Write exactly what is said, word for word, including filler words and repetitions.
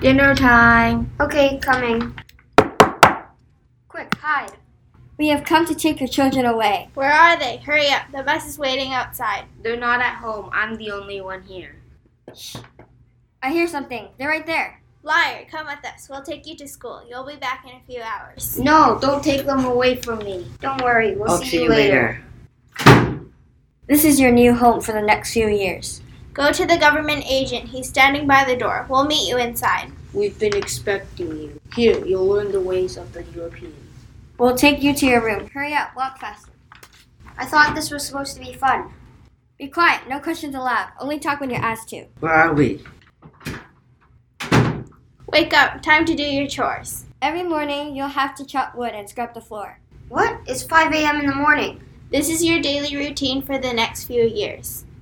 Dinner time. Okay, coming. Quick, hide. We have come to take your children away. Where are they? Hurry up. The bus is waiting outside. They're not at home. I'm the only one here. Shh. I hear something. They're right there. Liar, come with us. We'll take you to school. You'll be back in a few hours. No, don't take them away from me. Don't worry, we'll I'll see, see you you later. later. This is your new home for the next few years. Go to the government agent. He's standing by the door. We'll meet you inside. We've been expecting you. Here, you'll learn the ways of the Europeans. We'll take you to your room. Hurry up, walk faster. I thought this was supposed to be fun. Be quiet, no questions allowed. Only talk when you're asked to. Where are we? Wake up. Time to do your chores. Every morning, you'll have to chop wood and scrub the floor. What? It's five a.m. in the morning. This is your daily routine for the next few years.